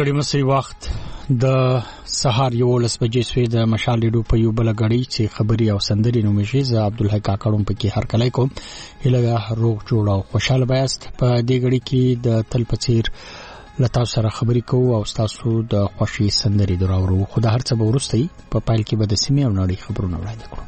ستړي مسي وخت د سهار 11 بجې سوی د مشال ډو په یو بل غړي چې خبري او سندري نومشي ز عبدالحق کاکړم په کې هر کله کوم هله روغ جوړ او خوشاله بیاست په دې غړي کې د تل پچیر لتا سره خبري کوو او تاسو د خوشي سندري دراورو خو د هر څه ورستي په پایل کې به د سیمه او نړۍ خبرونه وړاندې کوو.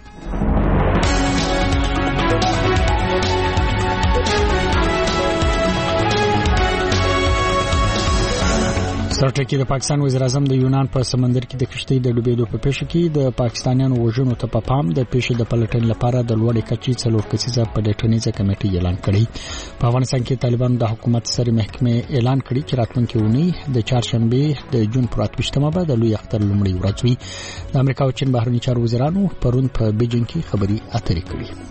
سرټکی د پاکستان وزیر اعظم د یونان په سمندر کې د کشتۍ د ډوبېدو په پیښه کې د پاکستانیانو وژنو ته په پام د پیښې د پلټنې لپاره د لوړې کچې څلور کسیزه پلټنیزه کمیټه اعلان کړې. په افغانستان کې طالبان د حکومت سره محکمه اعلان کړی چې راتلونکي اونۍ د چهارشنبه د جون پر 28مه به د لوی اختر لومړی ورځ وي. د امریکا او چین بهرنی چارو وزیرانو پرون په بیجینګ کې خبري اترې کړې.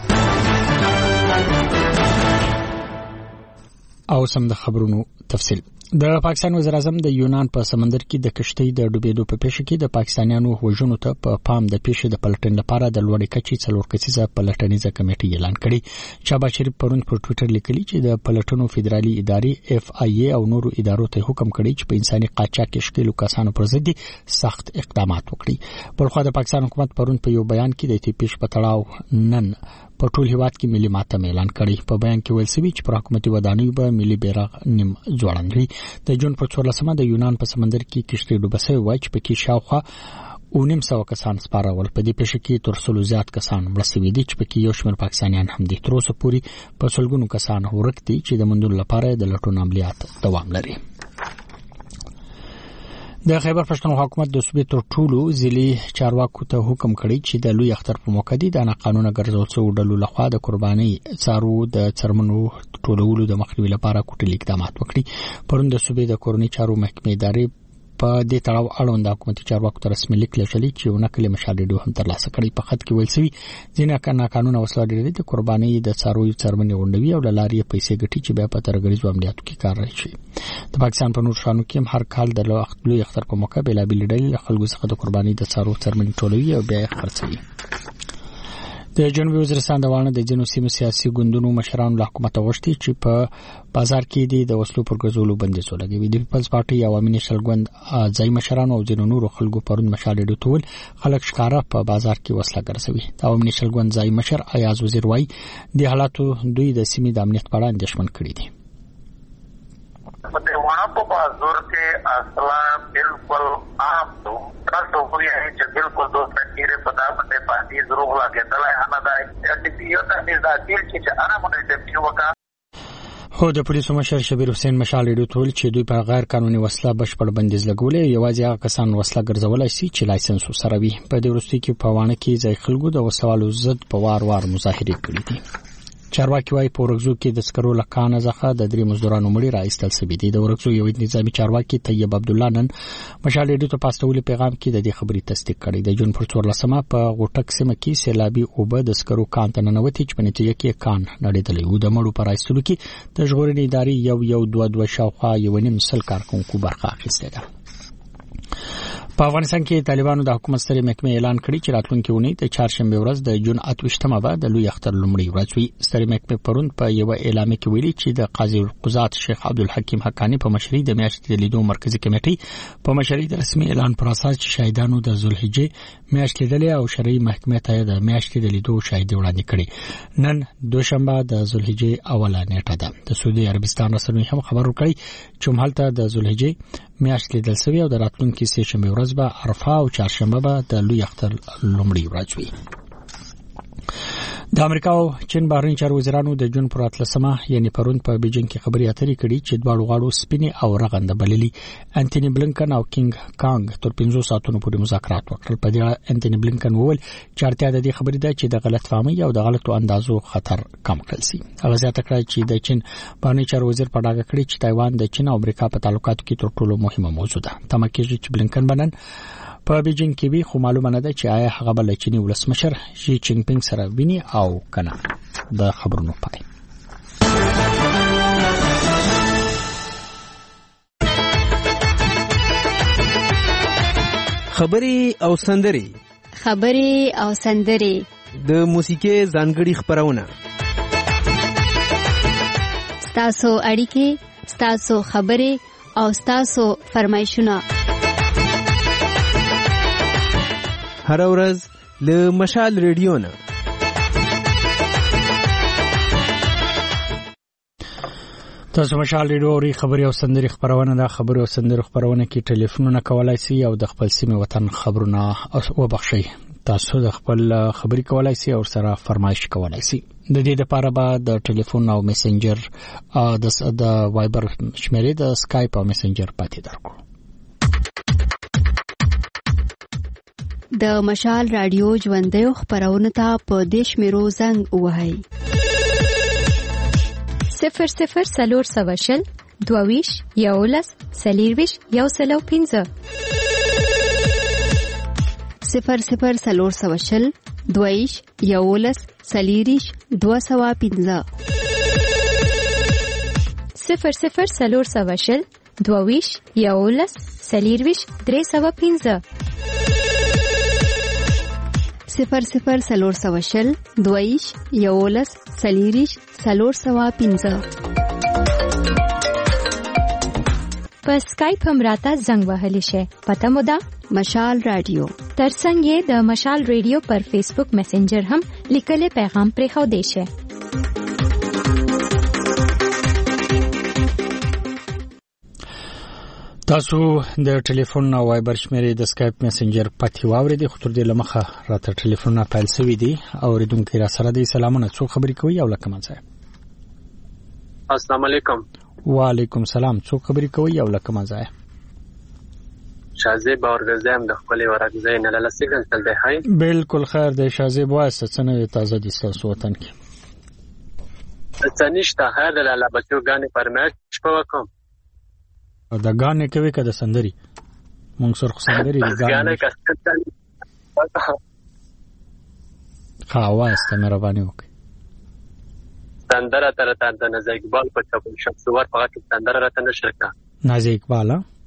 او سم د خبرونو تفصیل. د پاکستان وزیر اعظم د یونان په سمندر کې د کشتۍ د ډوبېدو په پیښه کې د پاکستانیانو وژنو ته په پام د پیښې د پلټنې لپاره د لوړې کچې څلور کسیزه پلټنیزه کمیټه اعلان کړې. شهباز شریف پرون پر ټوئیټر لیکلی چې د پلټنو فدرالي ادارې FIA او نورو ادارو ته حکم کړی چې په انساني قاچاق کې ښکېلو کسانو پر ضد سخت اقدامات وکړي. بلخو د پاکستان حکومت پرون په یو بیان کې د دې پیښې په تړاو نن په ټول هیواد کې ملي ماتم اعلان کړی. په بیان کې ویل شوی چې پر حکومتي ودانیو به ملي بیرغ نیم ځوړندوي. د جون په 14مه د یونان په سمندر کې کشتۍ ډوبه شوې وای چې پکې شاوخوا 900 کسان سپارول. په دې پیښه کې تر څلو زیات کسان مړ شوي دي چې پکې یو شمېر پاکستانیان هم دي. تر اوسه پورې په سلګونو کسان ورک دي چې د موندلو لپاره د لټون عملیات دوام لري. د خیبر پښتونخوا حکومت د صوبې تر ټولو ضلعي چارواکو ته حکم کړی چې د لوی اختر په موقع د ناقانونه ګرځول څو ډلو لخوا د قرباني څارو د څرمنو ټولولو د مخنیوي لپاره کوټلي اقدامات وکړي. پرون د صوبې د کورنۍ چارو محکمې ادارې په دې تړاو اړوند حکومتي چارواکو ته رسمي لیک لېږلی چې یو نقل مشاهده هم ترلاسه کړی. په خط کې ویل شوی ځینې ناقانونه وسله ډلې د قرباني د څارویو څرمنې غونډوي او له لارې پیسې ګټي چې بیا په ترګریزو عملیاتو کې کار راشي. د پاکستان په نور شانو کې هم هر کال د لوی اختر په موقع بېلابېلې ډلې خلکو څخه د قرباني د څارویو څرمنې ټولوي او بیا یې خرڅوي. د جنوبي وزیرستان د وانه د جنوب سیمو سیاسي ګوندونو مشرانو له حکومت غوښتي چې په بازار کې د وسلو پر ګرځولو بندیز ولګوي. د پیپلز پارټي عوامي نېشنل ګوند ځای مشرانو او ځینو نورو خلکو پرون مشال ډوټول خلک ښکارا په بازار کې وسله ګرځوي. د عوامي نېشنل ګوند ځای مشر ایاز وزیر وای د حالاتو دوی د سیمې د امنیت په اړه اندېښمن کړي دي. वहाँ पर बाजूर के असला बिल्कुल आप तो शुक्रिया है कि बिल्कुल दोस्त कीरे पता बंदे पार्टी जरूर लागे तला हनादा एक्टिविटी होता है दिल की आना मने ته وکا. هو د پولیسو مشر شبیر حسین مشال ډوټول چې دوی په غیر قانوني وسله بشپړ بندیز لګولې یوازې هغه کسان وسله ګرځولای شي چې لایسنس وسره وي. په دې وروستي کې په وانه کې ځای خلکو د وسوالو ضد په وار مظاهرې کړې دي. چارواکي وايي په ورغزو کې د سکرو لکانه ځخه د درې مزدورانو مړي راایستل شوی دی. د ورغزو یو نظامی چارواکي طیب عبد الله نن مشال ډوټو په پاستولي پیغام کې د دې خبرې تصدیق کړی. د جون پر 14مه په غوټک سیمه کې سیلابي اوبه د سکرو کان ته ننوتي چې په نتیجه کې کان نړیدلی و. د مړو پر ایستلو کې د ژغورنې ادارې یو شاوخوا 1.5 کارکونکو برخه اخیستې ده. په افغانستان کې طالبانو د حکومت سره محکمه اعلان کړی چې راتلونکي اونۍ د چهارشنبه ورځ د جون 28مه به د لوی اختر لومړی ورځ وي. سره محکمه پرون په یو اعلامیه کې ویلي چې د قاضي القضات شیخ عبدالحکیم حقانی په مشرۍ د میاشتې د لیدو مرکزی کمیټې په مشرۍ د رسمي اعلان پر اساس چې شاهدانو د ذوالحجې میاشت لیدلې او شرعي محکمه ته د میاشتې د لیدو شاهدي وړاندې کړي. نن دوشنبه د ذوالحجې اوله نیټه ده. د سعودي عربستان رسنۍ هم خبر ورکړي چې مهالته د ذوالحجې میاشت لیدل شوی او د راتلونکي سه شنبه ورځ به عرفه او چهارشنبه به د لوی اختر لومړی ورځ وي. د امریکا او چین بهرنی چارو وزیرانو د جون پر 13مه یعنی پرون په بیجینګ کې خبري اترې کړي چې دواړو غاړو سپینې او رغنده بللي. انټونی بلنکن او کینګ کانګ تر 15 ساعتونو پورې مذاکرات وکړل. په دې انټونی بلنکن وویل چې اړتیا د دې خبرې ده چې د غلط فهمۍ او د غلطو اندازو خطر کم کړل شي. هغه زیاته کړه چې د چین بهرنی چارو وزیر په ډاګه کړی چې تایوان د چین او امریکا په تعلقاتو کې تر ټولو مهمه موضوع ده. تمه کېږي چې بلنکن بنن په بیجینګ کې وی خو معلومه نه ده چې آیا هغه بل چینی ولسمشر شي جین پینګ سره ویني او کنه. د خبرونو پای. خبري او سندري د موسیقي ځانګړي خبرونه ستاسو اړیکې ستاسو خبرې او تاسو فرمایشونه هر ورځ له مشال ریډیو نه. تاسو مشال ریډیو اوري خبري او سندري خبرونه ده. خبري او سندري خبرونه کې ټلیفونونه کولای شي او د خپل سیمه وطن خبرونه وبخښي. تاسو د خپل خبري کولای شي او سره فرمایش کولای شي. د دې لپاره به د ټلیفون او میسنجر د وایبر شمیرې د اسکایپ او میسنجر پاتې درکو. د مشال رادیو ژوندۍ خبرونه ته په دیش میرو زنګ وهاي 00 سلور سواشل دوویش یولس سلیرویش یو سلو 15 00 سلور سواشل دوویش یولس سلیریش 215 00 سلور سواشل دوویش یولس سلیرویش 315 00 سلور سواشل دویش یولس سلیریش سلور سوا 15 په اسکایپ هم راته زنګ وهلی شي. پته مو ده مشال رادیو. ترڅنګ یې د مشال ریډیو پر فیسبوک میسنجر هم لیکلي پیغام پرې خو دی شي. تاسو د ټلیفون او وایبر شمیرې د اسکایپ میسنجر پاتې واورئ. خو تر دې لمخه راته ټلیفونونه پیل شوي دي. اوریدونکو را سره دي. سلامونه. څو خبرې کوي او لکه منځه. السلام علیکم. وعلیکم سلام. څو خبرې کوي او لکه منځه. شازیب اورګزم د خپل ورغزې نه لاسې کنسل دی. هاي بالکل خیر دی شازیب. واسه څنګه تازه دي تاسو وطن کې؟ څنګه هدا لاله بچو غانې فرمایش پوکم. د غانې کوي کده سندري مونږ سره سندري دي غانې کستل خاواسته مهرباني وکړئ. سندره تر د نازي اقبال په چاپل شخصوار په کې سندره راته نشرکا. نازي اقبال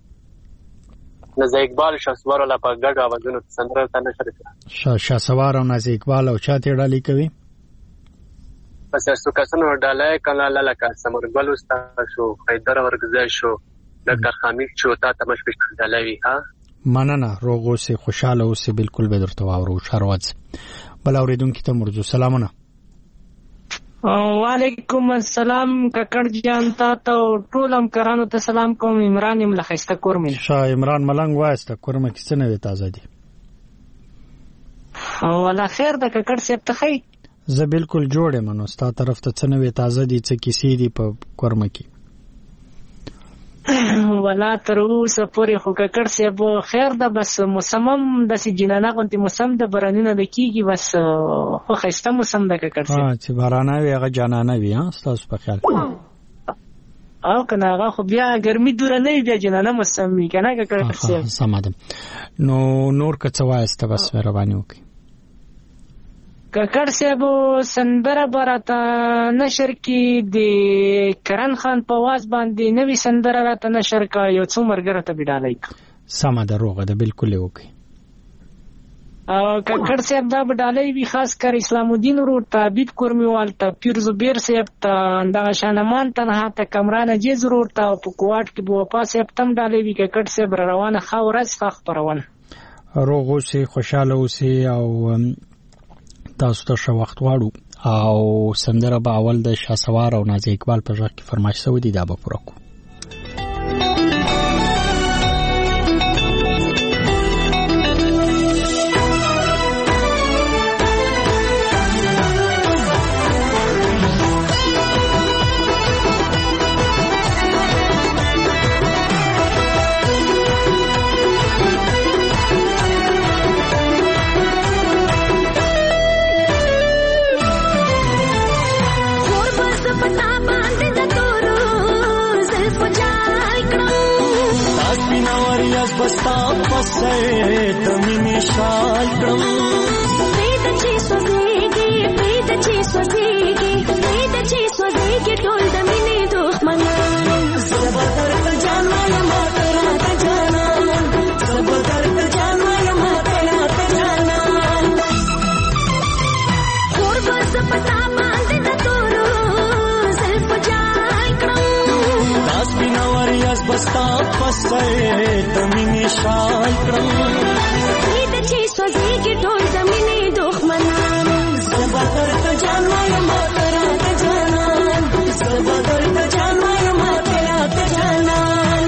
شخصوار لا په ګډ اوازونو سندره راته نشرکا. شاسوار او نازي اقبال او چاته ډالي کوي. پس څو کسانو ډالای کله لکه سمرګل استاد شو حیدر ورګزای شو ډاکټر حمید شو تا تمش په ډالای ها مننه. روغ اوسې خوشاله اوسې. بالکل به درته واورو. شروعات بل اوریدونکو ته مرجو سلامونه. وعلیکم السلام ککړ جان ته ټول همکارانو ته سلام کوم. عمران ملخسته کورمن شاه عمران ملنګ واسته کورمه کې څه نه تازه دي ولا خیر د ککړ سپ ته خی زه بالکل جوړه منو ستا طرف ته څه نه تازه دي څه کیسې دي په کورمه کې ولا تر اوسه پورې خو ککړ سپ خیر ده بس موسمم د سي جنانه غونتی موسم د برانونه د کیږي بس خو خسته موسم د ککړ سپ چې بارانه وي هغه جانانه وي ها تاسو په خیال او کنه هغه خو بیا ګرمي دور نه بیا جنانه موسم وي کنه ککړ سپ سمادم نو نور کڅ واسته بس مهرباني وکړئ ککړ سیبو سندره براته نشر کی د کرن خان په واز باندې نوې سندره راته نشر کا یو څو مرګره ته بډالای سم ده روغه ده بالکل وکي او ککړ سیب دا بډالای وی خاص کر اسلام الدین ورور تعبید کورمیوال ته پیر زبیر سیب ته دا شانمان تنها ته کمران جې ضرور ته په کوټ کې بو پاس سیب تم ډالای وی ککړ سیب روانه خاورز فخ پرونه روغو سي خوشاله اوسي او تاسو ته شو وخت واړو او سندره به اول د شاسوار او نازي اقبال په ځای کې فرمایش سوي دي دا به پوره کو बस्ता पसे दमिनी शाल क्रम वेद ची सोजेगी टोल दमिनी तो मना सबदर जाना या मातरा जाना सबदर जाना या मातरा जाना और बस पता बांध न तोरो सिर्फ जाय क्रम दास बिना वरियास بستا پسې د مینې شال کړم دې چې سوځي کې ټول زمینې دښمنان زبا درته جان وایم ترا ته جانان زبا درته جان وایم ترا ته جانان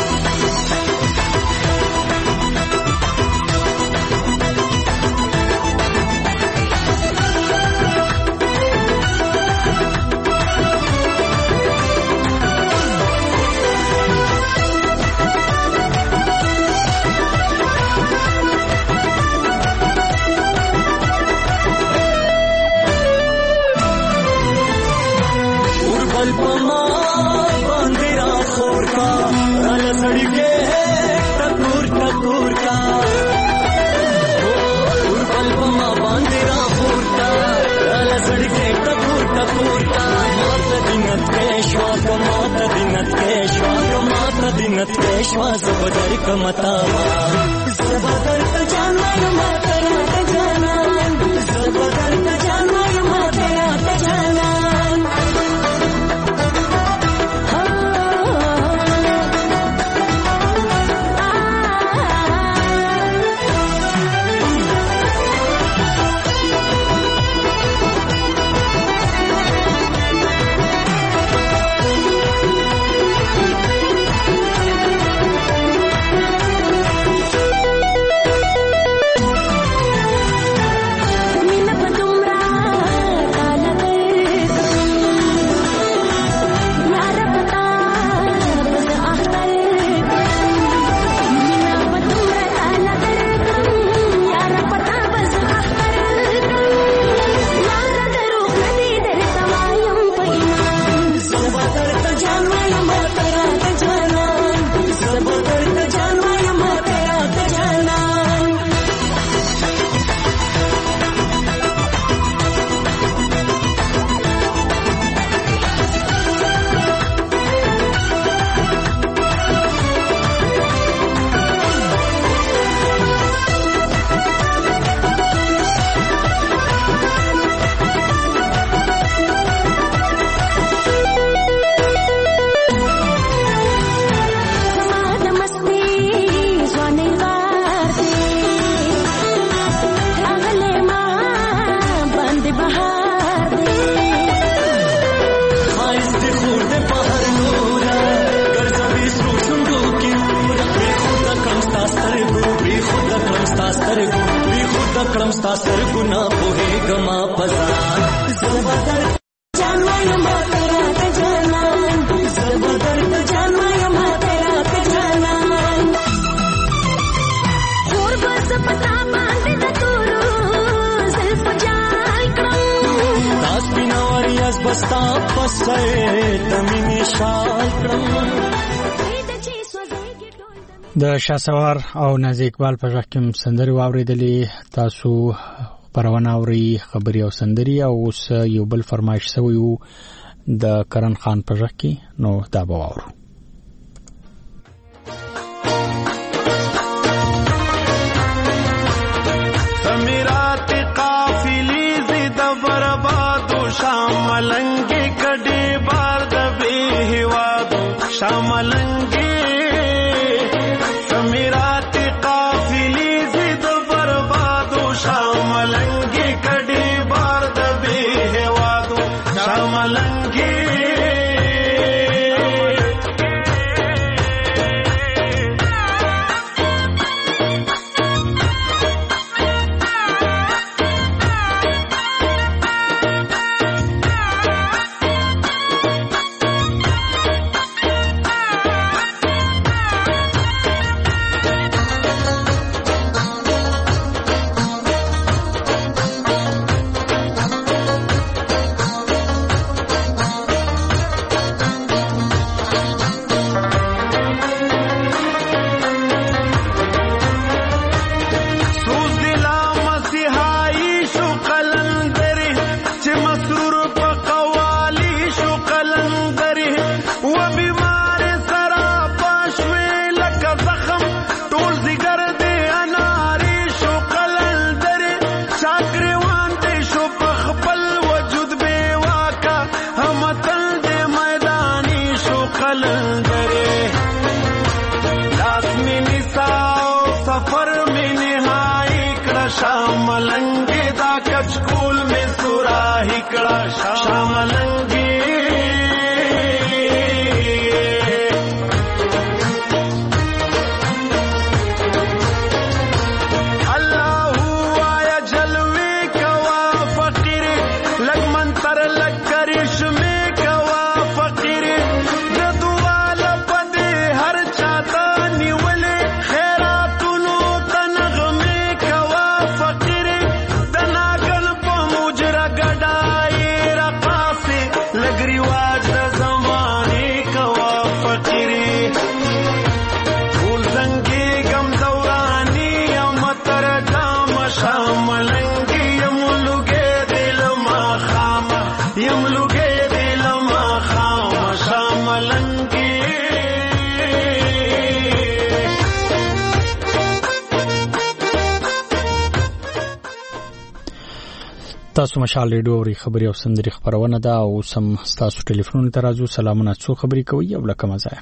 दिनत पेशवा सबदर कमतावा सबदर त जानवाय मातरा त जानन सबदर त जानवाय मातरा त जानन د شاسوار او نازي اقبال په ځکه سندري واوریدلې تاسو پرونه اوري خبري او سندري او اوس یو بل فرمایش شوی وو د کرن خان په ځکه نو دا به واورو سمیرات قافلی زید برباد شاملنګ کډي بار د به هوادو شاملنګ फूल में सुराही कड़ा शामलंगी تاسو مشال ریډیو او خبري او سندري خبرونه ده او سم تاسو ټلیفون ته راځو. سلامونه، څو خبري کوي او لکه مزه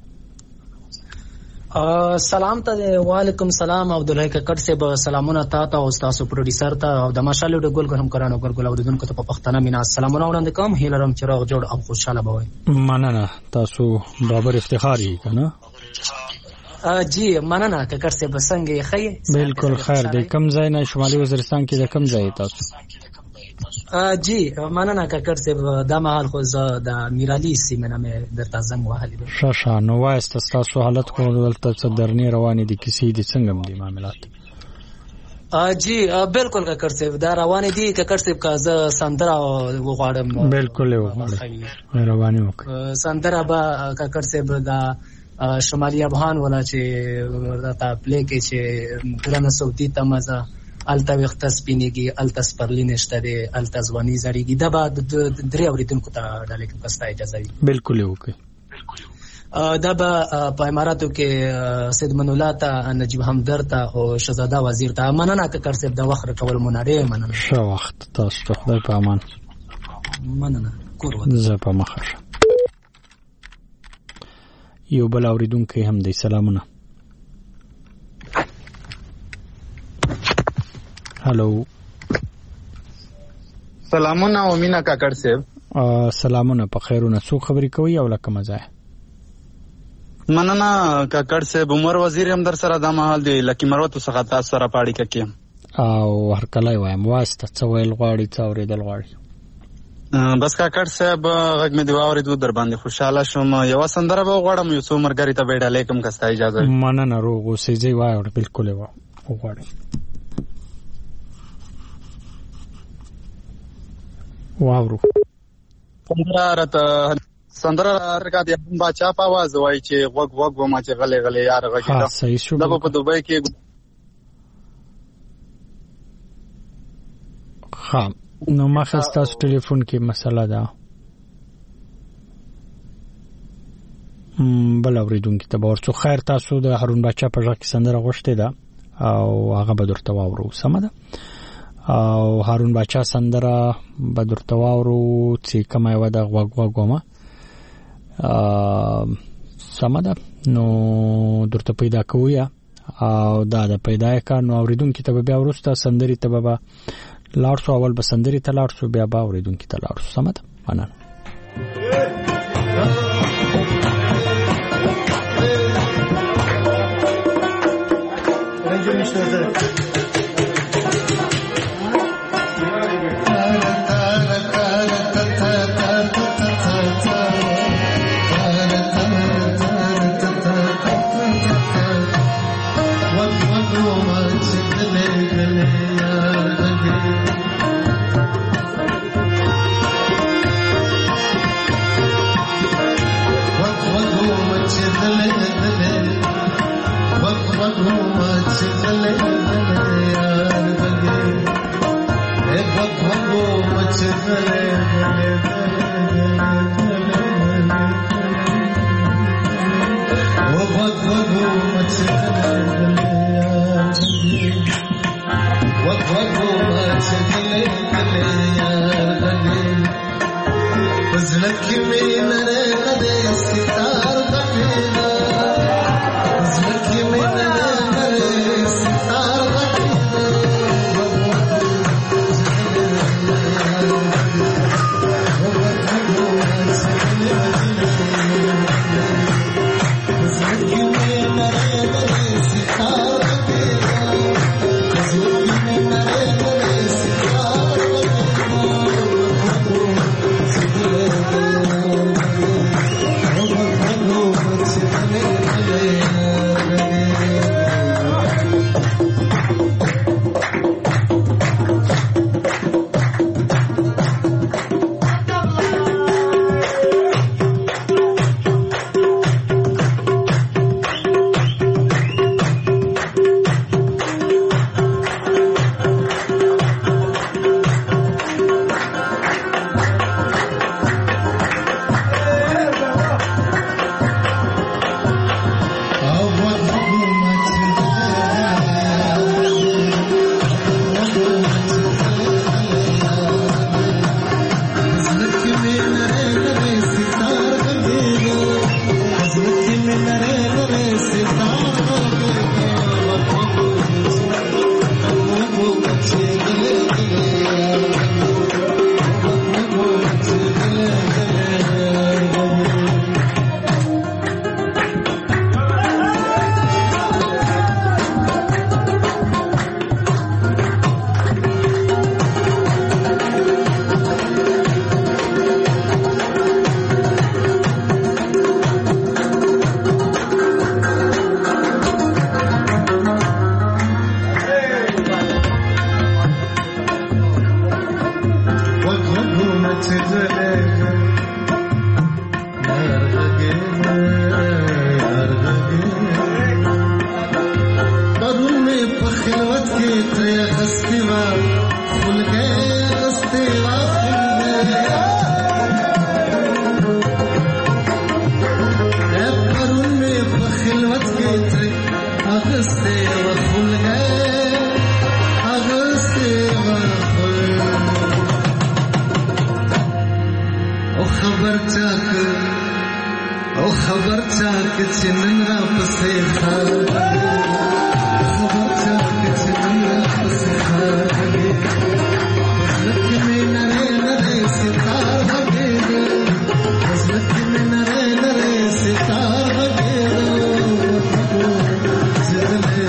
سلام ته وعلیکم سلام عبدالله ککړ صاحب، سلامونه تاسو او تاسو پروډوسر ته او د مشال ریډیو ګل ګرم کرانو ګل اوریدونکو ته په پښتنه مینا سلامونه وړاندې کوم. هیلرم چراغ جوړ او خوشاله بوي. مننه، تاسو بابر افتخاری کنه. جی مننه ککړ صاحب، څنګه خیر؟ بالکل خیر دی. کم ځای نه شمالي وزیرستان کې د کم ځای تاسو؟ جی مننه ککړ صاحب، دا مهال خو زه د میرالی سیمه نه مې درته زنګ وهلی دی. ښه نو وایست تاسو حالت کو دلته څه درنې روانې دي کیسې دي څنګه دي معاملات؟ جی بالکل ککړ صاحب دا روانې دي ککړ صاحب، که زه سندره وغواړم بالکل وغواړم روانې وکړم سندره به ککړ صاحب دا شمالي افغان ولا چې راته پلی کې چې ګرانه صوتي تمزه الته وخت سپینېږي، الته سپرلی نشته دی، الته ځواني زړېږي. دا به درې اوریدونکو ته ډالۍ کوم کستا اجازه وي. بالکل وکړي. دا به په اماراتو کې سید منولا ته، نجیب همدرد ته او شهزاده وزیر ته مننه ککړ صاحب د وخت راکول مناره مننه. ښه وخت تاسو ته، خدای په امان. مننه کور زه په مخه. یو بل اوریدونکو هم دی. سلامونه. هلو سلامونه امینا کاکړ صاحب. سلامونه، په خیرونه، څو خبرې کوي او لکه مزه؟ مننه کاکړ صاحب، عمر وزیر هم در سره د مهال دی لکی مروت څخه تاسو سره پاړی کیم او هر کله وایم واسطه څه ویل غواړي څه اوریدل غواړي. بس کاکړ صاحب غږ مې دی واورېدو، در باندې خوشاله شوم. یو سندره به غواړم، یو څو مرګري ته به ډالۍ کوم کستا اجازه وي. مننه، روغ اوسې. ځای وایو بالکل وغواړي. واورو سندره راکا دی باچا په आवाज وای چې وګ و ما چې غلې غلې یار غږی دا په دوبۍ کې. ها نو ما خسته ټلیفون کې مسله ده. بل اوریدونکو ته ورڅو خیر. تاسو د هارون باچا په ځای کې سندره غوښته ده او هغه به درته واورو. سم ده. او هارون باچا سندره به درته واورو چې کومه و د غوګوما سم ده. نو درته پیدا کوی او دا د پیدا کار نو اوریدونکو ته بیا ورسته سندري ته به لاړ شو. اول به سندري ته لاړ شو، بیا به اوریدونکو ته لاړ شو. سم ده. مننه. چنن را پسې خار خبر چا چنن را پسې خار حضرت میں نرے نرے ستار بگے حضرت میں نرے نرے ستار بگے زلے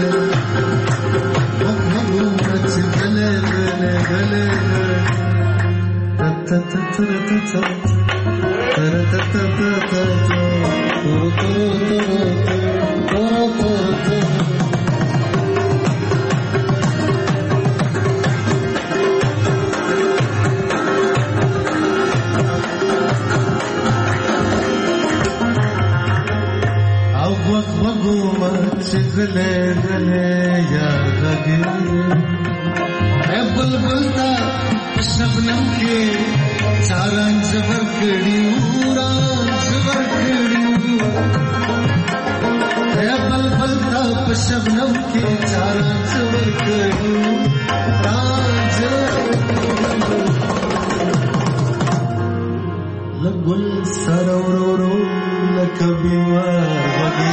محبو مچ گلے گلے گلے تا تا تا تا गले गले यार लगे बुलबुल ता शबनम के चारां जबर कड़ी बुलबुल ता शबनम के चारां जबर कड़ी लगुल सरोरो लकबी मार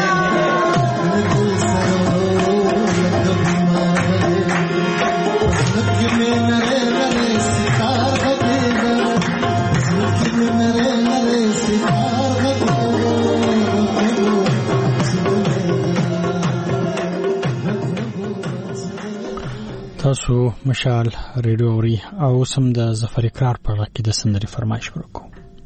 تاسو مشال ریډیو اوري او سم د ظفر اقرار په اړه کې د سندري فرمایش وکړو.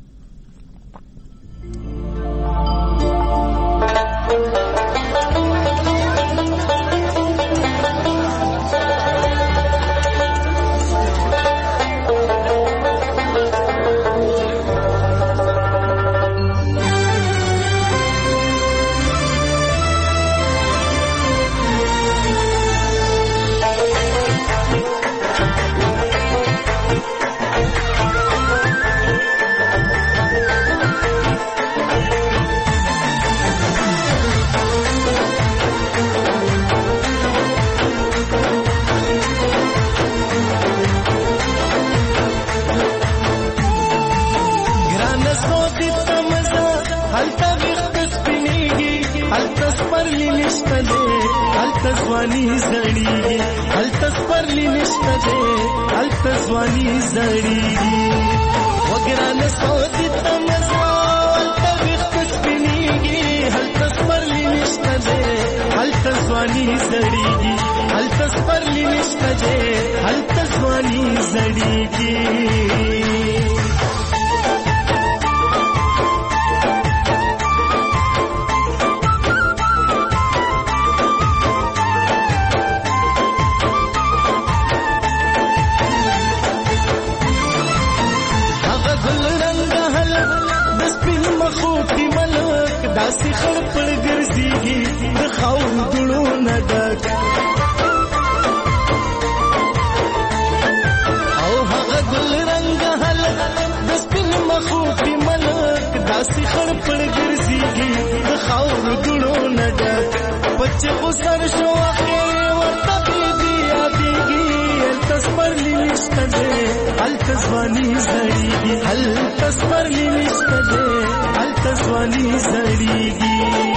التزوانی زړیږي التسپرلی نشته ده التزوانی زړیږي وګران سعودي تمزا التوخت سپینیږي التسپرلی نشته ده التزوانی زړیږي التسپرلی نشته ده التزوانی زړیږي داسې خړپړ ګرځيږي د خاور دړو نه ډک او هغه ګل رنگ هلک د سپین مخوتي ملک داسې خړپړ ګرځيږي د خاور دړو نه ډک بچ خو سر شو اخر ورته بي یادېږي التسپرلی نشته ده التزوانی زړیږي التسپرلی نشته ده التزوانی زړیږي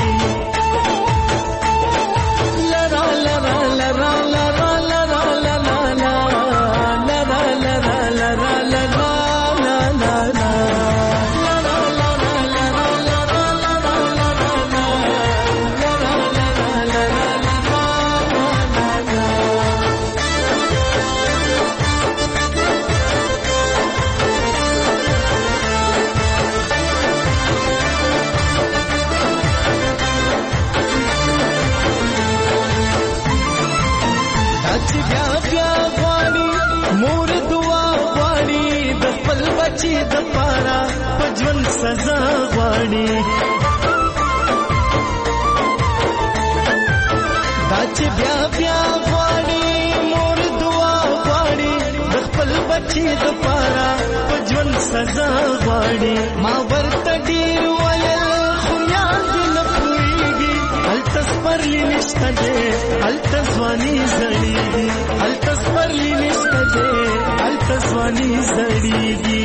لرا لرا لرا لرا لرا لرا لرا لرا لرا لرا چې د پارا پجون سزا غواړي دا چې بیا بیا غواړي مور دعا غواړي د خپل بچي د پارا پجون سزا غواړي ما ورته ډیر ویل خو یاد نه پوهیږي التسپرلی نشته ده التزوانی زړیږي التسپرلی نشته ده التزوانی زړیږي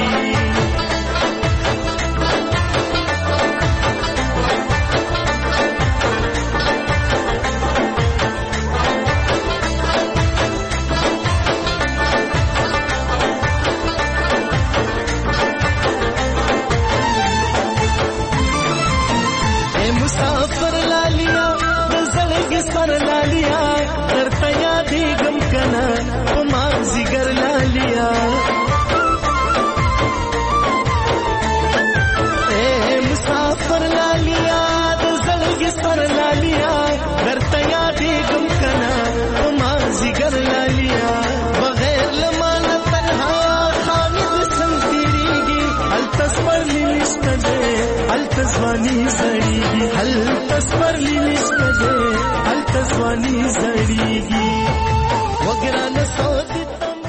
نشته دې هلته ځواني زړیږي هلته سپرلی نشته دې هلته ځواني زړیږي وګرانه سودې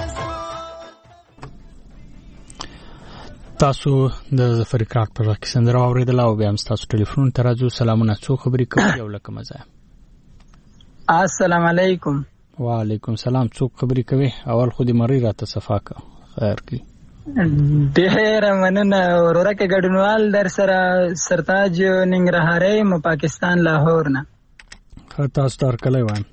تاسو د ظفر کراک پر وخت سندره اوریدله او بیا هم تاسو ټلیفون ته راځو. سلامونه، څو خبرې کوي یو لکه مزه. السلام علیکم. وعلیکم سلام. څوک خبرې کوي؟ اول خو دې مری راته صفا کا خیر کی. ډېر مننه وروره کې ګډونوال در سره سرتاج ننګرهاري م پاکستان لاهور نه. تاسو تر کله وایم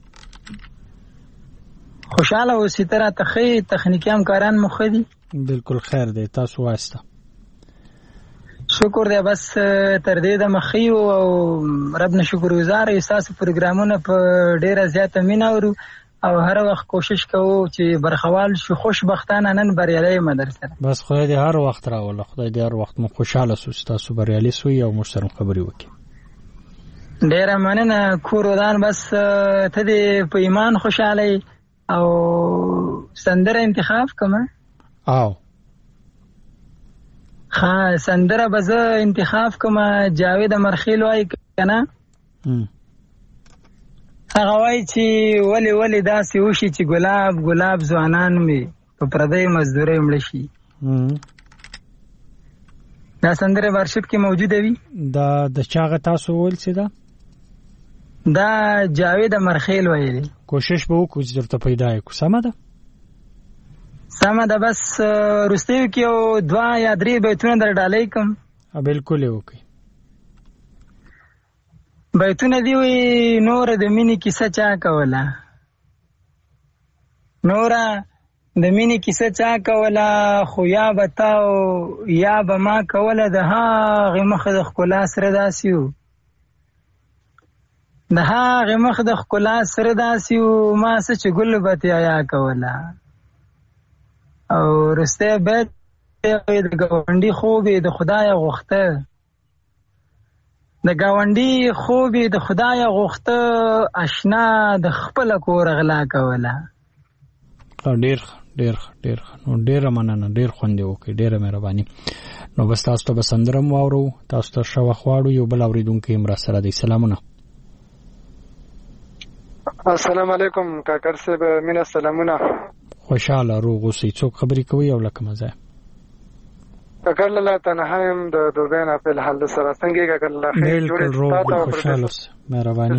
خوشاله اوسئ. تر تخې تخنیکی همکاران مو ښه دي؟ بالکل خیر دی. تاسو واسطه شکر دی. بس تر دې د مخیو او رب نه شکر گزار یو. تاسو پروګرامونه په ډیره زیاته مینه اورو او هر وخت کوشش کوو چې برخوال شو. خوشبختانه نن بریالي یم در سره. بس خدای دې هر وخت راوله. خدای دې هر وخت مو خوشاله سو. تاسو بریالي سوی او موږ سره خبرې وکړي. ډیره مننه. کور ودان بس ته دې په ایمان خوشاله او سندره انتخاب کومه او سندره به زه انتخاب کومه. جاوید مرخیل وایي کنه هغه وایي چې ولې داسې وشي چې ګلاب ګلاب ځوانان مې په پردۍ مزدورۍ مړه شي. دا سندره ورشپ کې موجوده وي. دا د چاغه تاسو ویل څه ده؟ دا جاوید مرخیل وایي. کوشش به وکړو چې درته پیدا کړو. سمه ده؟ سمه ده. بس وروستیو کې یو 2 یا 3 بیتونه در ډالۍ کوم. بالکل یې وکړئ. بیتونه دی وی: نور د مینې کیسه چا کوله، نوره د مینې کیسه چا کوله، خو یا به تا او یا به ما کوله، د هغې مخ د ښکلا سره داسې وو، د هغې مخ د ښکلا سره داسې وو، ما څه چې ګل به تیایا کوله. او وروستی بیت د ګاونډي خوب یې د خدایه غوښته، د ګاونډي خوب یې د خدایه غوښته، اشنا د خپله کور غلا کوله. ډېر ډېر ډېر نو ډېره مننه، ډېر خوند یې وکړي، ډېره مهرباني. نو بس تاسو ته به سندره هم واورو، تاسو ته ښه وخت غواړو. یو بل اورېدونکی هم راسره دی. سلامونه. السلام علیکم کاکړ صاحب، مینه سلامونه. خوشحاله روغ اوسئ. څوک خبرې کوي او لکه مزه؟ کاکړ لاله تنها یم د دوبۍ نه په الحال سره. څنګه کاکړ لاله؟ بالکل روغ خوشحاله اوسئ. مهرباني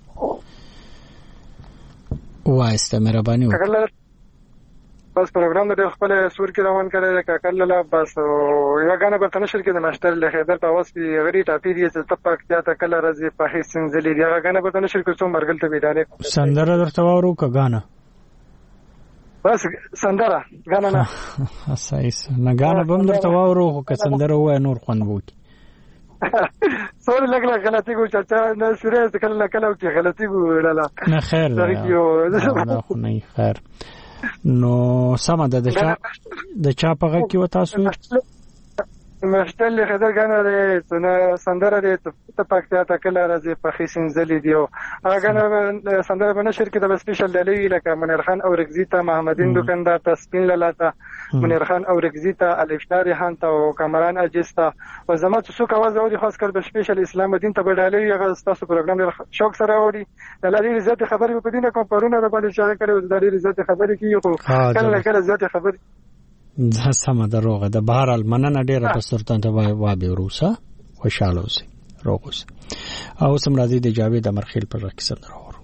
وایسته، مهرباني وکړه. بس پروګرام د خپل سور کې روان کړی کاکړ لاله. بس یو غانه په تنشر کې د ماشټر له خیبر په واس په غری ټاپی دی چې تپاک ته کله راځي په هیڅ سنځلې دی. هغه غانه په تنشر کې څو مرګل ته ویډانه سندره درته وورو کا غانه؟ بس سندره غانه نه صحیح نه غانه بم درته وورو که سندره وای نور خوند وکي. سوري لګلا غلطي کو چاچا نه سره کله کله چې غلطي وړاله نه خیر دا خو نه خیر. نو سم ده د چا په غږ کې و تاسو مشتل خدای غانه ده سندره ده ته پکته تا کله راځي په خیسین زلی دیو. هغه غانه سندره په نشر کې د سپیشل دلی لکه منیر خان او رگزیتا، محمدین دکاندار ته، سپین لالاتا، منیر خان او رگزیتا، الفشار هان ته او کامران اجستا او زما څو کاواز او خاص کر په سپیشل اسلام الدین ته بدالي. هغه تاسو پروګرام شوق سره اوري. د لری عزت خبرې په دینه کوم پرونه د باندې شاره کړو. د لری عزت خبرې کیږي خو کله کله عزت خبرې دا سمه ده. روغه ده. بهرحال مننه ډېره تاسو ته وابه وروسه. خوشاله اوسئ، روغ اوسئ. او سم راځي د جاوید امرخیل پر رقص سره اورو.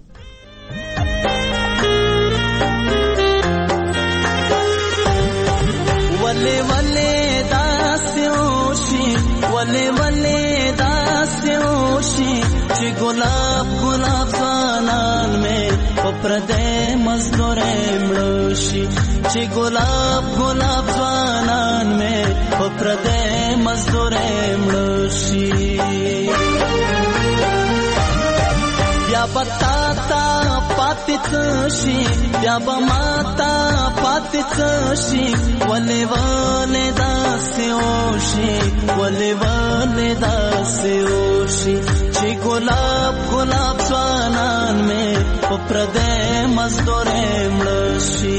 ولې ولې داسې وشي، ولې ولې داسې وشي چې ګلاب ګلاب ځوانان مې په پردې مزدورۍ مړه شي، چې ګلاب ګلاب ځوانان مې په پردې مزدورۍ مړه شي. بیا به تا ته پاتې څه شي، بیا به ما ته پاتې څه شي، ولې ولې داسې وشي، ولې ولې داسې وشي چې ګلاب ګلاب ځوانان مې په پردې مزدورۍ مړه شي.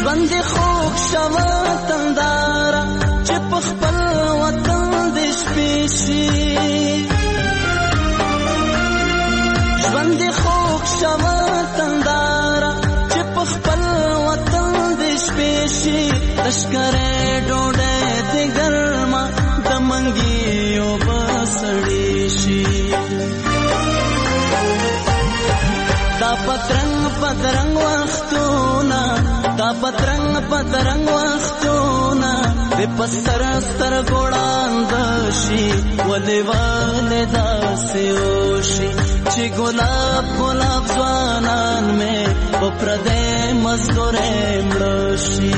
ژوند خوږ شوه تنداره چې په خپل وطن دې شپې شي ژوند خوږ شوه تنداره چې په خپل وطن دې شپې شي لښکرې ډوډۍ دې ګرمه د منګیو به سړې شي دا پترنګ پترنګ وختونه دا پترنګ پترنګ وختونه دې په سر ستر ګوړاند شي ولې ولې داسې وشي چې ګلاب ګلاب ځوانان مې په پردې مزدورې مړه شي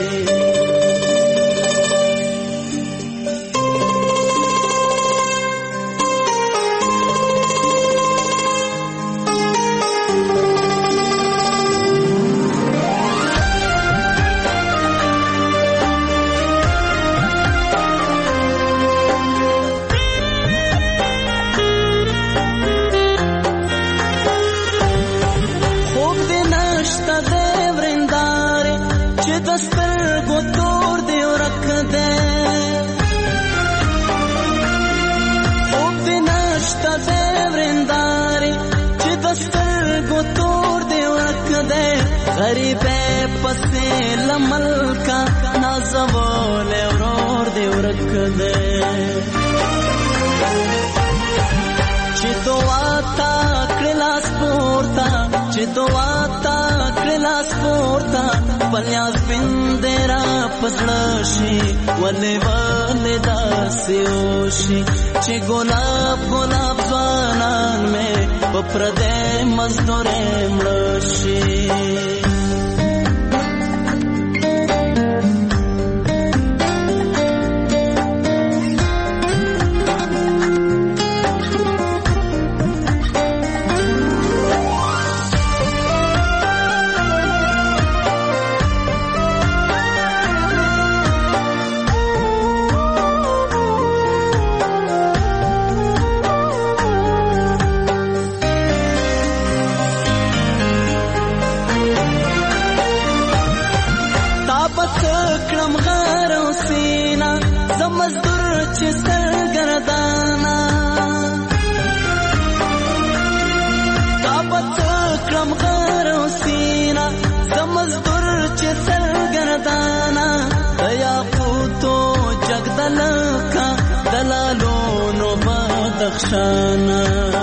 غریبه پسې لمل کا نازول ورور دې ورک دې چې دعا تا کلاس پورتا چې دعا تا کلاس پورتا پلیاس بندرا پسړشي ولې ولې داسې وشي چې ګلاب ګلاب ځوانان مې په پردې مزدورې مړه شي دلالونو بدخشانا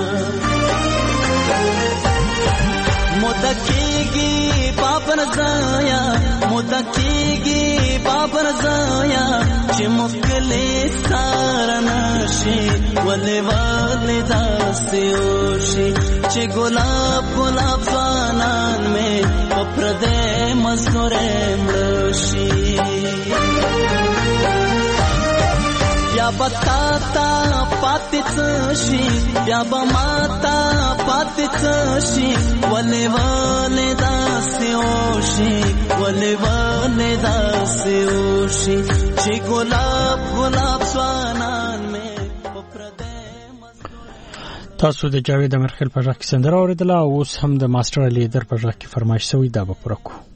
مدکیگی بابر زایا مدکیگی بابر زایا چی مکلی سارناشی ولی والی داستی اوشی چی گلاب گلاب زوانان میں پپردے مزدورے مڑشی یا بتاتا پاتڅ شي یا بماتا پاتڅ شي ولې ولې داسې وشي ولې ولې داسې وشي چې ګلاب ګلاب ځوانان مې تاسو د جاوید امرخیل په ځای کې سندره اوریدله او اوس هم د ماستر لیدر په ځای کې فرمایش شوی دا به پوره کوو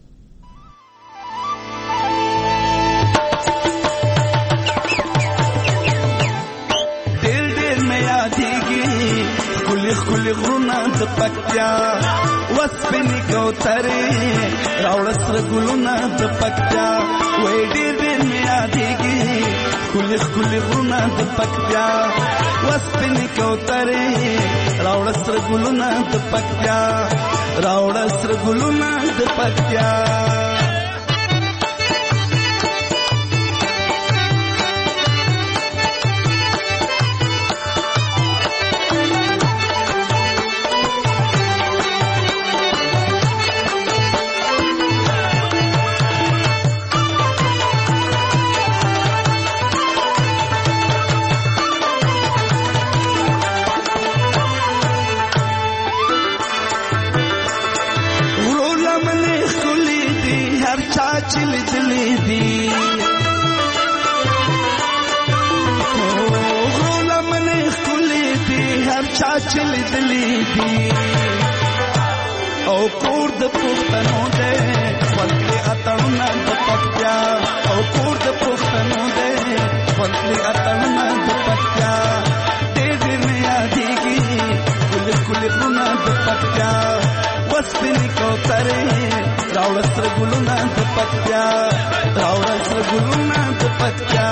خلی غرونا د پکتیا وسپنی کوتره راوړ سره ګلونا د پکتیا وې ډېر ډېر مې یادېږي خلی غرونا د پکتیا وسپنی کوتره راوړ سره ګلونا د پکتیا راوړ سره ګلونا د پکتیا چلی چلی دی غرولا منی خلی دی هر چا چلی چلی دی او کور د پښتنو دې ولې اتړو پکتیا وسپینې کوترې راوړه سره ګلونه د پکتیا راوړه سره ګلونه د پکتیا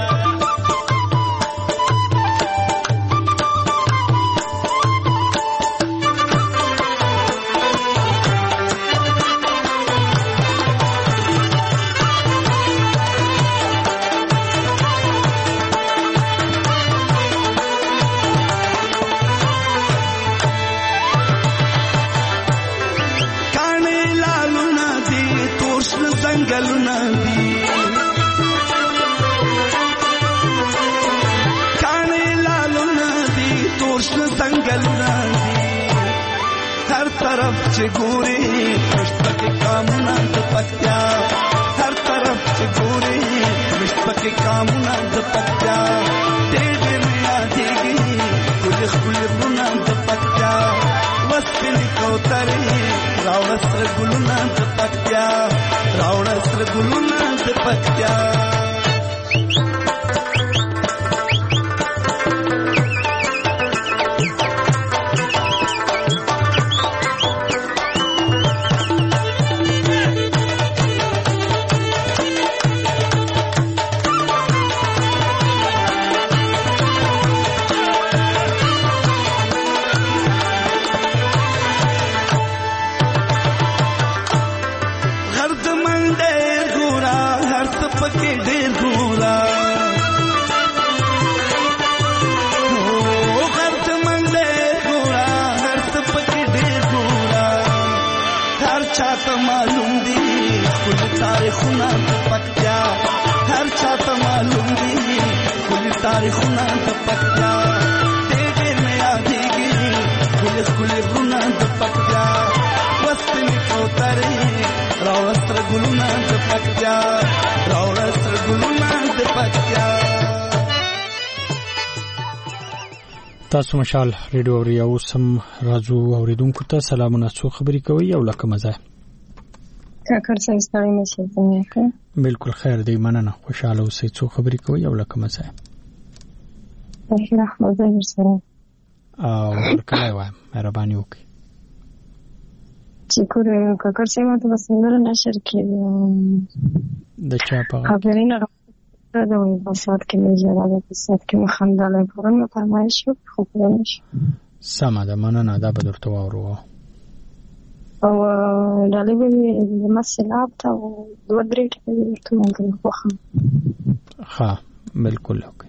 چې ګوري مشپکه کامونه د پکتیا هر طرف چې ګوري مشپکه کامونه د پکتیا ډېر ډېر یادېږي ګل ګلونه د پکتیا وسپینې کوترې راوړه سره ګلونه د پکتیا راوړه سره ګلونه د پکتیا تاریخونه د پکتیا هر چاته معلوم دي کلی تاریخونه د پکتیا ډېر ډېر مې یادېږي ښکلي غرونه د پکتیا وسپینې کوترې راوړه سره ګلونه د پکتیا راوړه سره ګلونه د پکتیا تاسو مشال ریډیو اوري او سم راځو اوریدونکو ته سلامونه څو خبرې کوي او لکه مزه کاکر صاحب ستړي نشئ څنګه بالکل خیر دی مننه خوشاله اوسئ څو خبرې کوي او لکه مزه بخیر احمد ورسره او کله وایم مهرباني وکړئ چې کاکر صاحب ته بسندر نشر کړي د چا په خبرینه د وې په سات کې نه جوړه په سات کې مخندله پرونه فرمایش خو پرونش سم ده مننه دا به درته وورو او دالې به مسلاب ته دوه درې ټکي ورته مونږ خوخه ها بالکل اوکې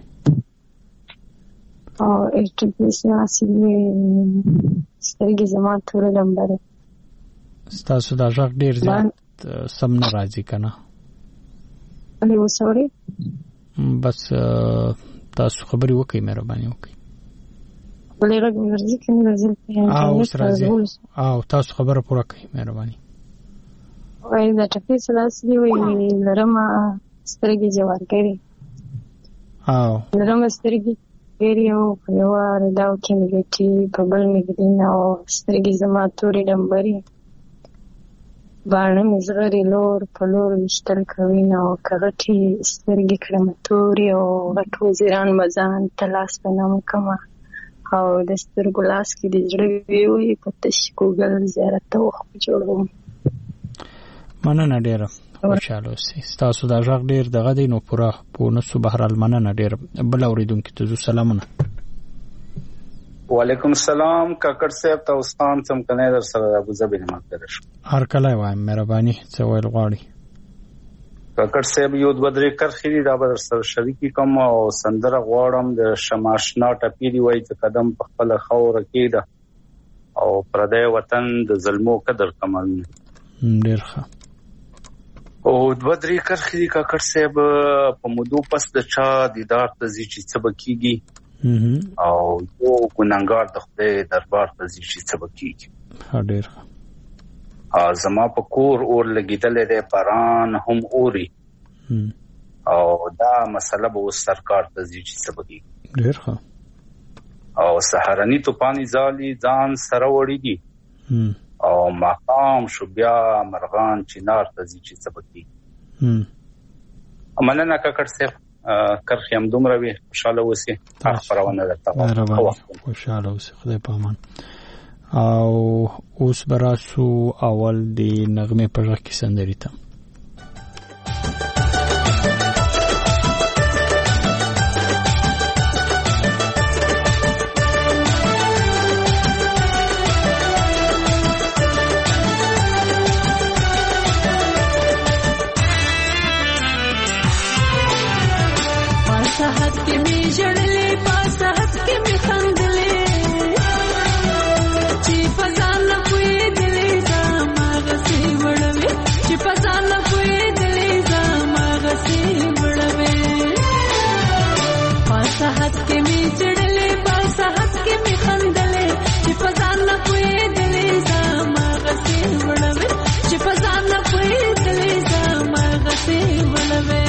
او اټپیس ناسي سترګې زما تور لمبره ستاسو دا ځای ډیر زیات سم نه راځي کنه الو سوري بس تاسو خبري وکړئ مهرباني وکړئ ولې راځي ورځي کنه ورځي او تاسو خبره پوره کړئ مهرباني وای دا ټپیس ناسي وي لرمه سترګې جوار کړي او لرمه سترګې ګریو یو راډاو کې مګټي په بل مګدین او سترګې زما تورې لمبري باندې مزغري لور په لور وشتل کوي نو کغټي سترګې کړم تورې او غټو زیران مزان تلاس په نام کما او د سترګو لاس کې د جړې وی په تش کوګل زیارت ته وخت جوړوم مننه ډیره خوشاله اوسئ تاسو دا ځای ډیر دغه دی نو پوره په نسو بهرال مننه ډیر بل اوریدونکو ته سلامونه وعلیکم السلام کاکړ صاحب تاسو ستان سم کنه در سره ابو ظبي نه مقدر هر کله وایم مهرباني څه ویل غواړي کاکړ صاحب یو د بدرې کرخې دا به سره شریکی کوم او سندره غواړم د شماشنا ټپی دی وای چې قدم په خپل خور کېده او پردی وطن د ظلمو قدر کمال ډیر ښه او د بدرې کرخې کاکړ صاحب په مودو پس د چا دیدار ته ځي چې څه بکیږي او یو ګناګار د خدای دربار ته ځي چې څه بکیږي ډیر زما په کور اور لګیدلې ده باران هم اوري او دا مسله به سرکار ته ځي چې څه بکیږي ډیر ښه او سحرنی توپانی زالي ځان سره وړي دي او مقام شو بیا مرغان چنار ته ځي چې څه بکیږي مننه کاکړ صاحب کرخې هم دومره وي خوشاله اوسئ خبرونه درته خوشاله اوسئ خدای په امان او اوس براسو اول د نغمه په ژغ کې سندري ته پاسحت کې می جړلې پاسحت کې می خندلې چې فزان کوی دلې زما غسي وړوي چې فزان کوی دلې زما غسي وړوي پاسحت کې می جړلې پاسحت کې می خندلې چې فزان کوی دلې زما غسي وړوي چې فزان کوی دلې زما غسي وړوي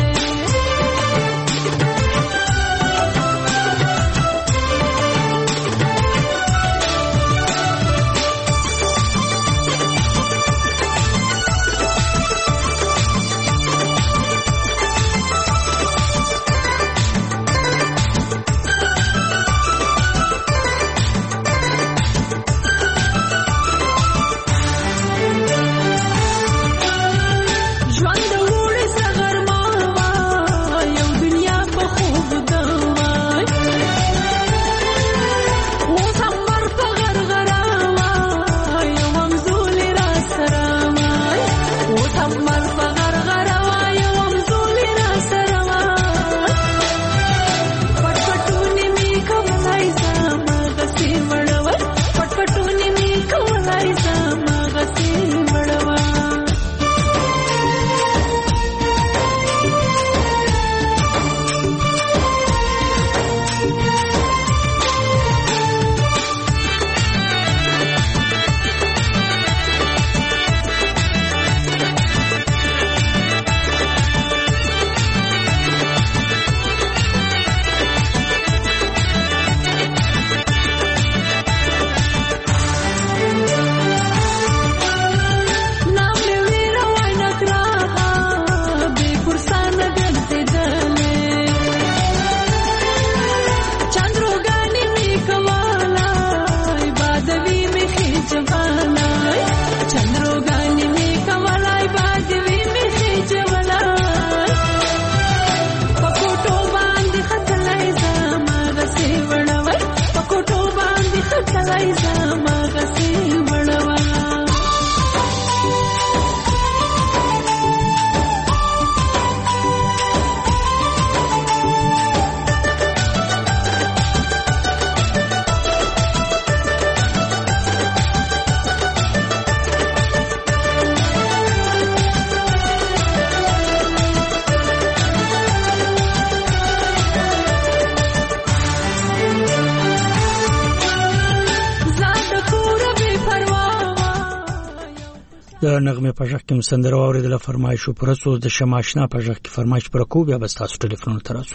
د نغمه په ژغ کې مسندره اوریدله فرمایش او پرسو د شماشنا په ژغ کې فرمایش پر کو بیا بس تاسو ټلیفون تراسو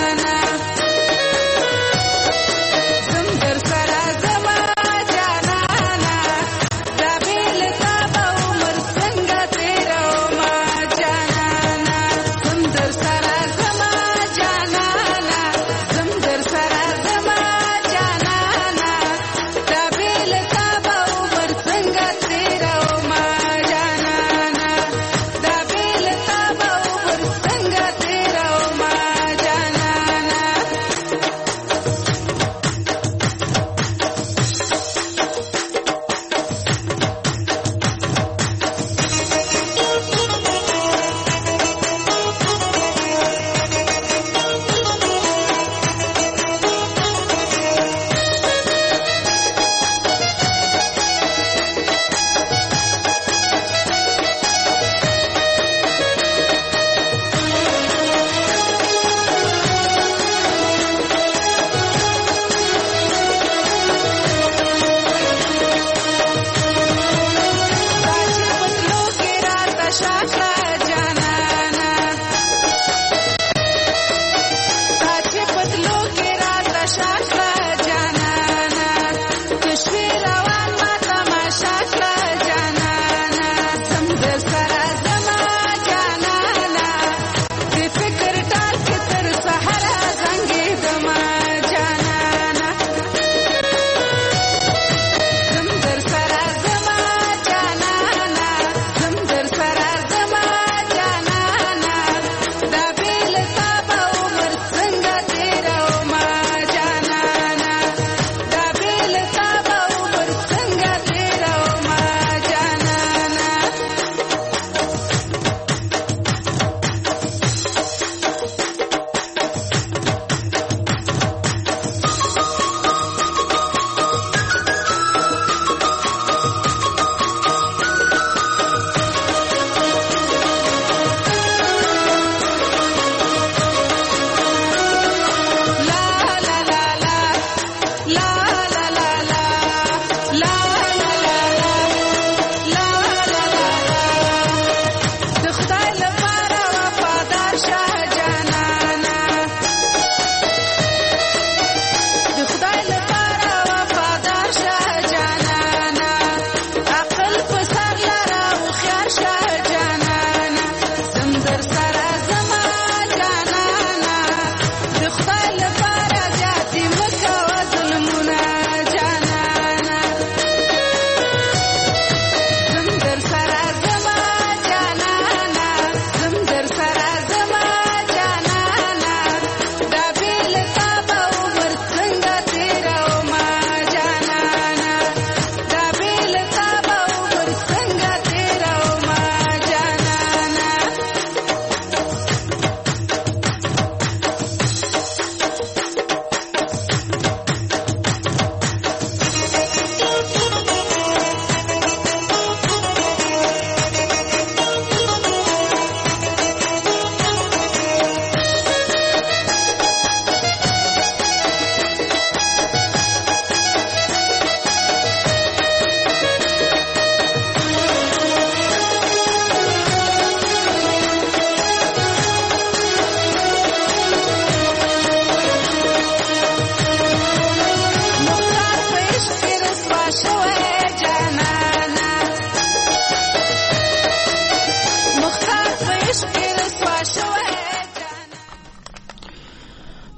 Jana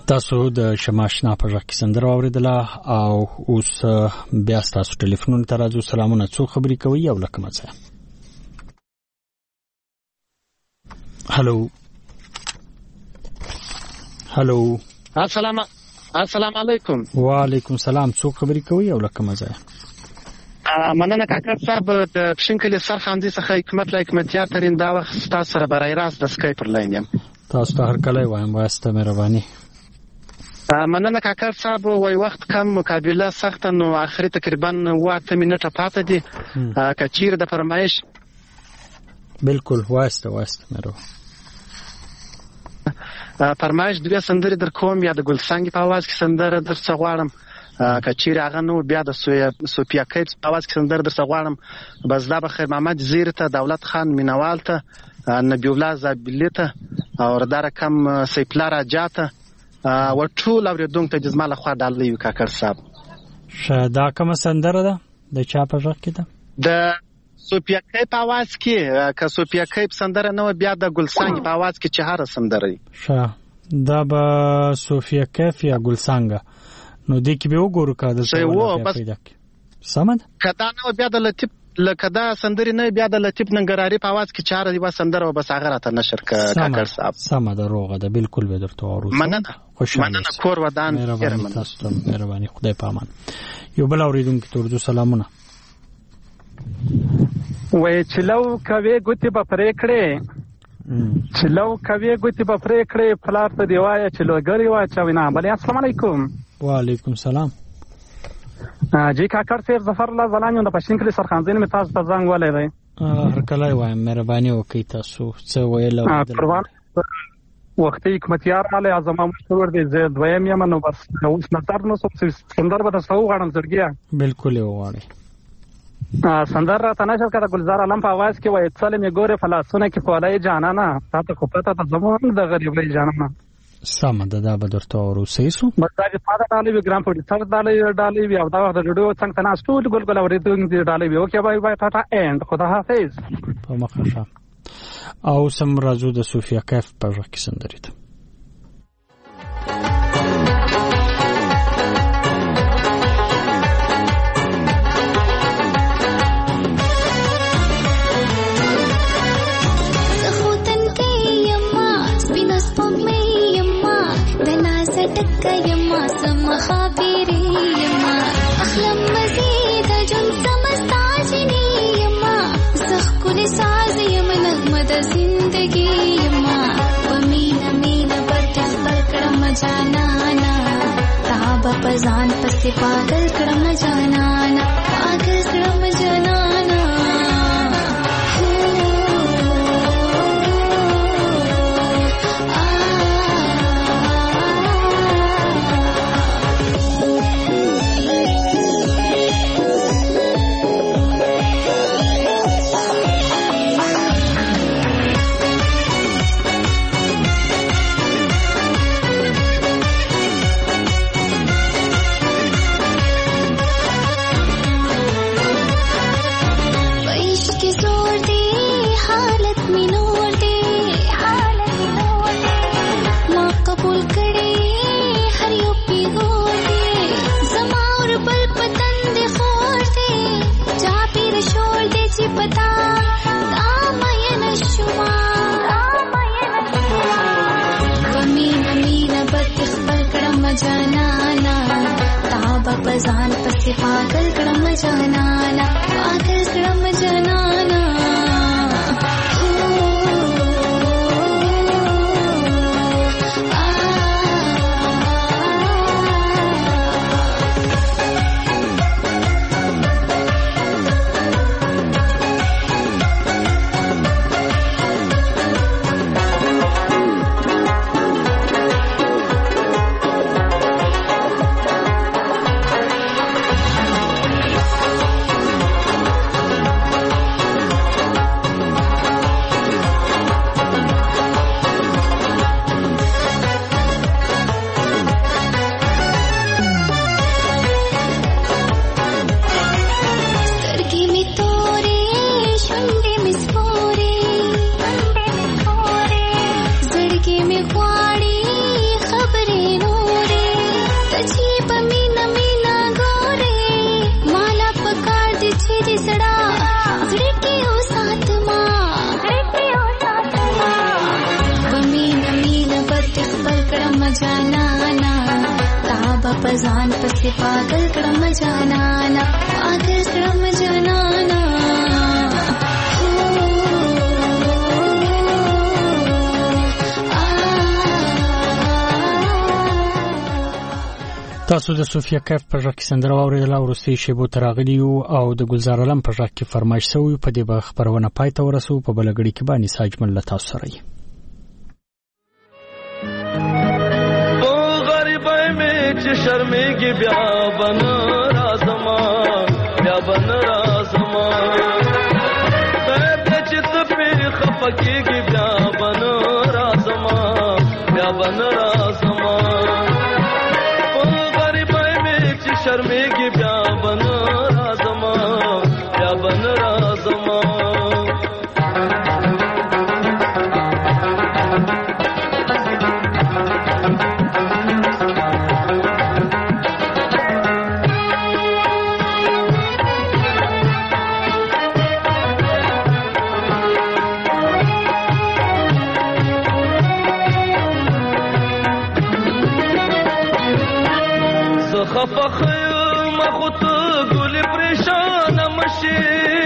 تاسو د شماشنا په ژغ کې سندره اوریدله او اوس بیا تاسو ټلیفون ته راځو. سلامونه، څو خبرې کوي او لکه مڅه. هلو السلام علیکم. وعلیکم السلام. څو خبرې کوي او لکه مڅه. مننه کاکړ صاحب د پښینکلي سرخاندي څخه حکمتیار ترين دا وخت تاسو سره برای راست د سکایپ پر لاین یم. تاسو ته هر کله وایم واسطه مهرباني. مننه کاکړ صاحب، وای وخت کم، مقابله سخت، نو اخري تقریبا 8 منټه پاتې دي. کچیر د فرمایش بالکل واسطه مهرباني. فرمایش دوه سندرې در کوم، یا د ګلسنګ په आवाज کې سندره در څه غواړم، کچیر هغه نو بیا د سوپیا کیپ په आवाज کې سندره در څه غواړم. بس دا بخیر محمد زیر ته، دولت خان مینوال ته، نبی الله زابلی ته او ردار کم سیپلا راجا ته او ټول اوریدونکو ته جزماله خو ډالې وکړ کاکړ صاحب. دا کومه سندره ده د چا په ژغ کې ده؟ د سوپیا کیپ په आवाज کې، که سوپیا کیپ سندره نه بیا د ګلسنګ په आवाज کې چې هر سندره وي. دا به سوفیا کیف یا ګلسنګ، نو دې کې به وګورو کا د څه پیدا کی. سمد کدا نو بیا د لطیف لکه دا سندري نه بیا د لطیف ننګراری په आवाज کې چار دی و سندره وبس هغه راته نشر کاکړ صاحب. سمد روغه ده، بالکل به درته ورو. مننه کور ودان مهرباني. خدای پامان. یو بل اوریدونکو ته ورته سلامونه. وای چلو کوي ګوتی په پرې کړې، چلو کوي ګوتی په پرې کړې، فلار ته دی وای چلو ګری وای چوينا. بل السلام علیکم. وعلیکم السلام. جی کاکړ صاحب ظفر الله زلانیو د پښینکلي سرخاندین می تاسو ته زنګ ولې دی. هر کله وایم مهرباني وکړئ، تاسو څه ویل وختي حکمتیار علی اعظم مشهور دی زه دویم یم. نو بس اوس نظر نو سندر به تاسو غواړم زړګیا. بالکل وغواړئ. سندر را تناشر کړه ګلزار علم په आवाज کې وای څلې می ګوره فلاسونه کې کولای جانانا تاسو کو پته ته زمون د غریبۍ جانانا. سم ده، دا به درته ورسې سو. بس دا چې پاده ډالې وی ګرام پټ څنګه ډالې وی او دا د ویډیو څنګه تناس ټول ګل اوریدونکو ډالې وی. اوکې بای بای ټاټا اند خدا حافظ. په مخه او سم راځو د سوفیا کیف په ژغ کې سندرې ته. يما سما خابري يما أحلم مزيد جن سمستعجني يما زخ كل ساز يما نغمة زندگي يما ومينا مينا بدخ بالكرم جانانا تعب پزان پس پاگل کرم جانانا پاگل کرم جانانا. पजान पसे पागल क्रम जनाना पागल क्रम जनाना. پزان پسې پاگل کړم جانانا پاگل کړم جانانا تاسو د صوفیا کیف په ژغ کې سندره واورېدله وروستۍ شیبو ته راغلي یو او د ګلزار علم په ژغ کې فرمایش شوی په دې به خپرونه پای ته ورسوو په بله ګړۍ کې به انیسا اجمل له تاسو سره یي غریبۍ مې چې شرمېږي بیا به نه راځمه بیا به نه راځمه خیر دی چې ته پرې خفه کېږي بیا به نه راځمه بیا به نه راځمه شرمېږي بیا به نه راځمه بیا به نه راځمه خفخ مخوت ګل پریشان مشي